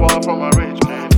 far from a rich kid.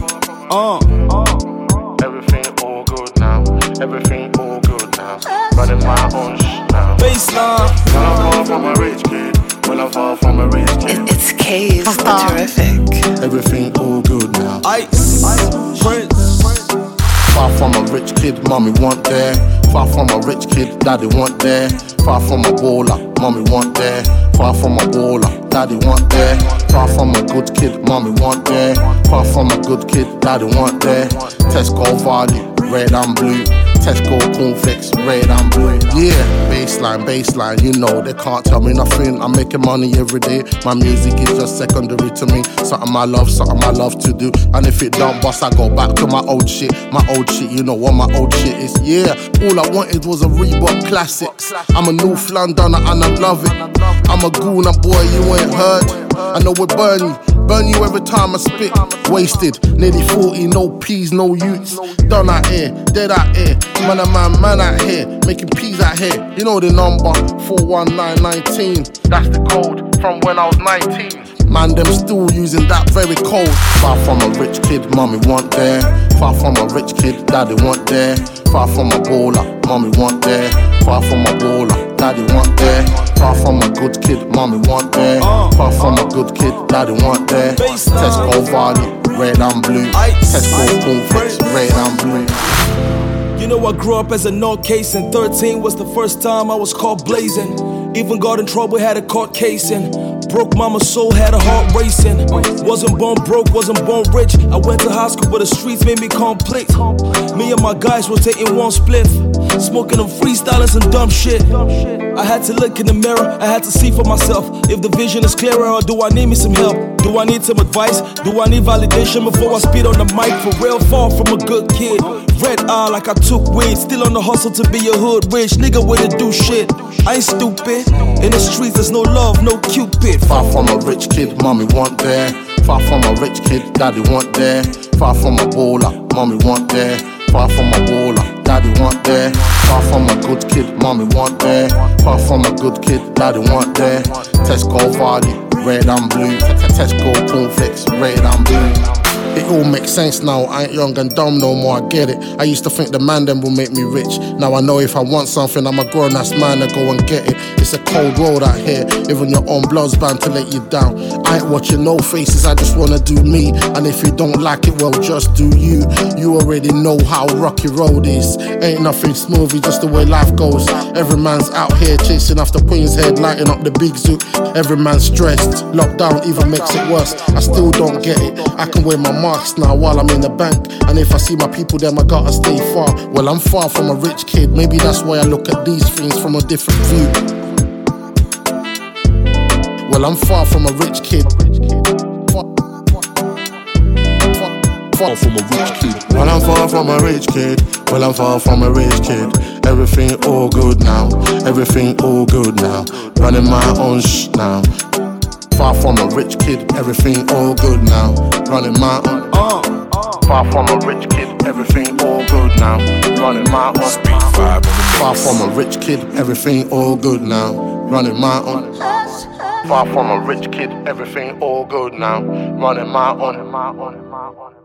Everything all good now. Everything all good now. Running my own now. Baseline. Well, I'm far from a rich kid. Well, I'm far from a rich kid. It's K's, the terrific. Everything all good now. Ice. Prince. Far from a rich kid, mommy want there. Far from a rich kid, daddy want there. Far from a baller, mommy want there. Far from a baller, daddy want there. Far from a good kid, mommy want there. Far from a good kid, daddy want there. Tesco value, red and blue. Tesco cornflakes, red and blue. Yeah, baseline, you know they can't tell me nothing. I'm making money every day. My music is just secondary to me. Something I love to do. And if it don't bust, I go back to my old shit. My old shit, you know what my old shit is. Yeah, all I wanted was a Reebok Classics. I'm a North Londoner and I love it. I'm a gooner boy, you ain't heard. I know we burn you every time I spit. Wasted, nearly 40, no P's, no youths. Done out here, dead out here. Man out here, making P's out here. You know the number, 41919. That's the code from when I was 19. Man, them still using that very code. Far from a rich kid, mommy want there. Far from a rich kid, daddy want there. Far from a baller, mommy want there. Far from a baller, daddy want there. Far from a good kid, mommy want there. Far from a good kid, daddy want there. Tesco value, red and blue. Tesco cornflakes, red and blue. You know I grew up as a nut case, and 13 was the first time I was caught blazing. Even got in trouble, had a court case, and broke mama's soul, had a heart racing. Wasn't born broke, wasn't born rich. I went to high school, but the streets made me complete. Me and my guys rotating one spliff, smoking and freestyling some dumb shit. I had to look in the mirror, I had to see for myself if the vision is clearer, or do I need me some help? Do I need some advice? Do I need validation before I speed on the mic? For real, far from a good kid. Red eye like I took weed, still on the hustle to be a hood rich nigga with a do shit. I ain't stupid. In the streets there's no love, no cupid. Far from a rich kid, mommy want there. Far from a rich kid, daddy want there. Far from a baller, mommy want there. Far from a baller, daddy want there. Far from a good kid, mommy want there. Far from a good kid, daddy want there. Tesco value, red and blue. Tesco cornflakes, red and blue. It all makes sense now, I ain't young and dumb no more, I get it. I used to think the man them will make me rich. Now I know if I want something, I'm a grown-ass man to go and get it. It's a cold road out here, even your own blood's bound to let you down. I ain't watching no faces, I just wanna do me. And if you don't like it, well just do you. You already know how rocky road is. Ain't nothing smooth, it's just the way life goes. Every man's out here chasing after Queen's Head, lighting up the big zoo. Every man's stressed, lockdown even makes it worse. I still don't get it, I can wear my marks now while I'm in the bank. And if I see my people then I gotta stay far. Well, I'm far from a rich kid, maybe that's why I look at these things from a different view. Well, I'm far from a rich kid. Far from a rich kid. Well, I'm far from a rich kid. Well, I'm far from a rich kid. Everything all good now. Everything all good now. Running my own now. Far from a rich kid, everything all good now. Running my own. Far from a rich kid, everything all good now. Running my own. Far from a rich kid, everything all good now. Running my own. Far from a rich kid, everything all good now. Running my own.